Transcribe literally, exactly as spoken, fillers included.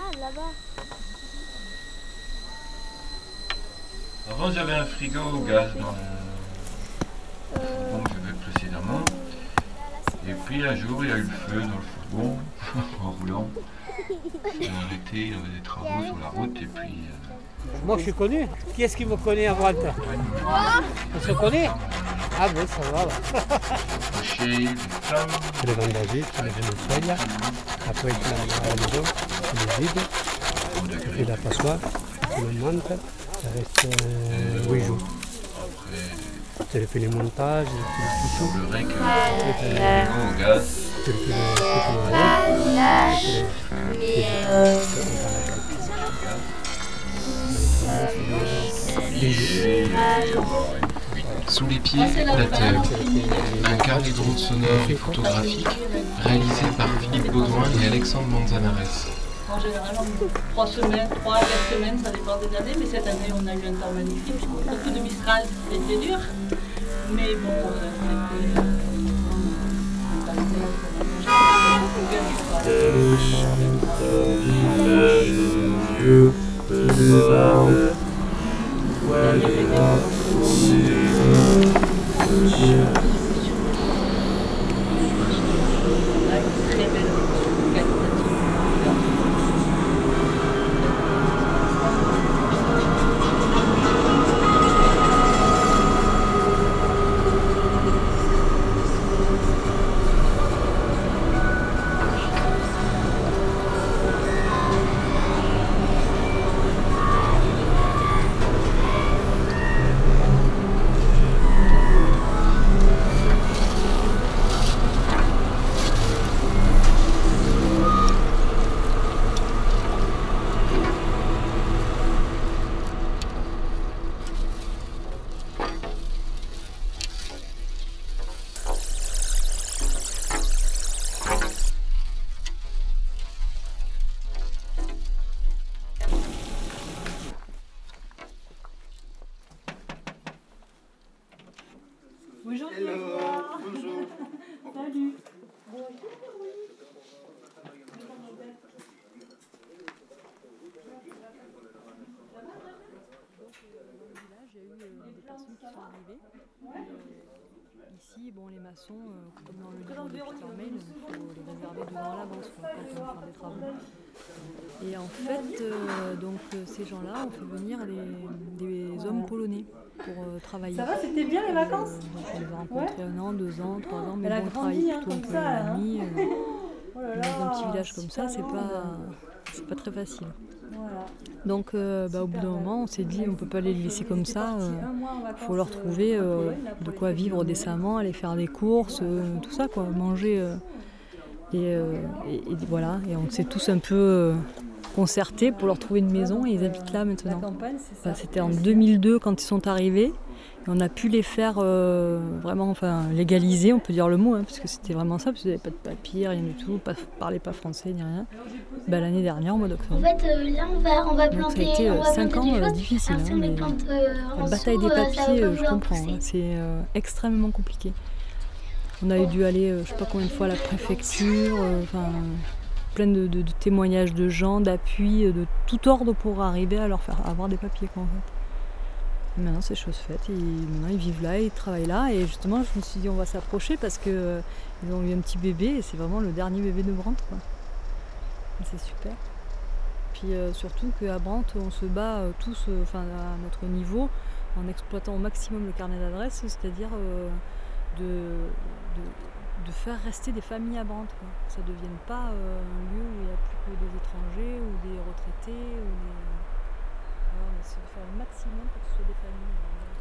là-bas. Avant, j'avais un frigo au gaz dans le fourgon que j'avais précédemment. Et puis un jour, il y a eu le feu dans le fourgon, en roulant. J'ai arrêté, il y avait des travaux sur la route et puis... Euh... Moi, je suis connu. Qui est-ce qui me connaît à Brandt? On se connaît? Ah bon, ça va. Chez les femmes... C'est le vendredi, c'est le Venezuela. Après, tu l'as à la maison, tu le vides. Tu fais la passoire, tu le montes, ça reste euh, huit jours. Tu le fais les montages, tu le Il semblerait que le frigo au gaz... Tu le fais Sous les pieds, la terre. Un carnet de route sonore et photographique réalisé par Philippe Baudouin et Alexandre Manzanares. En général, en trois semaines, trois à quatre semaines, ça dépend des années, mais cette année, on a eu un temps magnifique. Beaucoup de Mistral, c'était dur, mais bon, c'était... Bonjour. Hello. Bonjour. Salut. J'ai eu euh, des personnes qui sont arrivées. Euh, ici, bon, les maçons, euh, comme dans le livre de Peter Main, il faut les réserver deux ans à l'avance quand on veut faire des travaux. Et en fait, euh, donc euh, ces gens-là ont fait venir des, des hommes polonais pour euh, travailler. Ça va, c'était bien les vacances? euh, Donc on les a rencontrés Ouais. un an, deux ans, trois ans, mais Elle a bon, on grandi, travaille hein, plutôt un comme peu ça, la hein. nuit. euh, Oh là Dans là, un petit village comme ça, c'est super pas, grande. c'est pas très facile. Voilà. Donc euh, bah, au bout d'un moment, on s'est dit on peut pas les laisser comme ça. Il euh, faut leur trouver euh, de quoi vivre décemment, aller faire des courses, euh, tout ça quoi, manger. Euh, et, euh, et, et voilà, et on s'est tous un peu euh, concertés pour leur trouver une maison et ils habitent là maintenant. Enfin, c'était en deux mille deux quand ils sont arrivés. Et on a pu les faire euh, vraiment enfin, légaliser, on peut dire le mot, hein, parce que c'était vraiment ça, parce qu'ils n'avaient pas de papier, rien du tout, pas, parlaient pas français ni rien. Ben, l'année dernière, au mois d'octobre. En fait, euh, là, on va, on va Donc planter. ça a été euh, on va cinq ans euh, difficiles. Alors, si Hein, on les mais plante euh, en la bataille dessous, des euh, ça va papiers, pas euh, je vouloir comprends, pousser. hein, c'est euh, extrêmement compliqué. On a eu dû aller, euh, je sais pas combien de fois à la préfecture, euh, enfin, plein de, de, de témoignages de gens, d'appui, de tout ordre pour arriver à leur faire avoir des papiers quoi, en fait. Et maintenant c'est chose faite, ils, maintenant ils vivent là, ils travaillent là et justement je me suis dit on va s'approcher parce qu'ils euh, ont eu un petit bébé et c'est vraiment le dernier bébé de Brandt quoi. Et c'est super. Puis euh, surtout qu'à Brandt on se bat euh, tous euh, enfin, à notre niveau en exploitant au maximum le carnet d'adresse, c'est-à-dire euh, de, de, de faire rester des familles à Brandt quoi. Que ça ne devienne pas euh, un lieu où il n'y a plus que des étrangers ou des retraités ou des... Alors, on essaie de faire le maximum pour que ce soit des familles.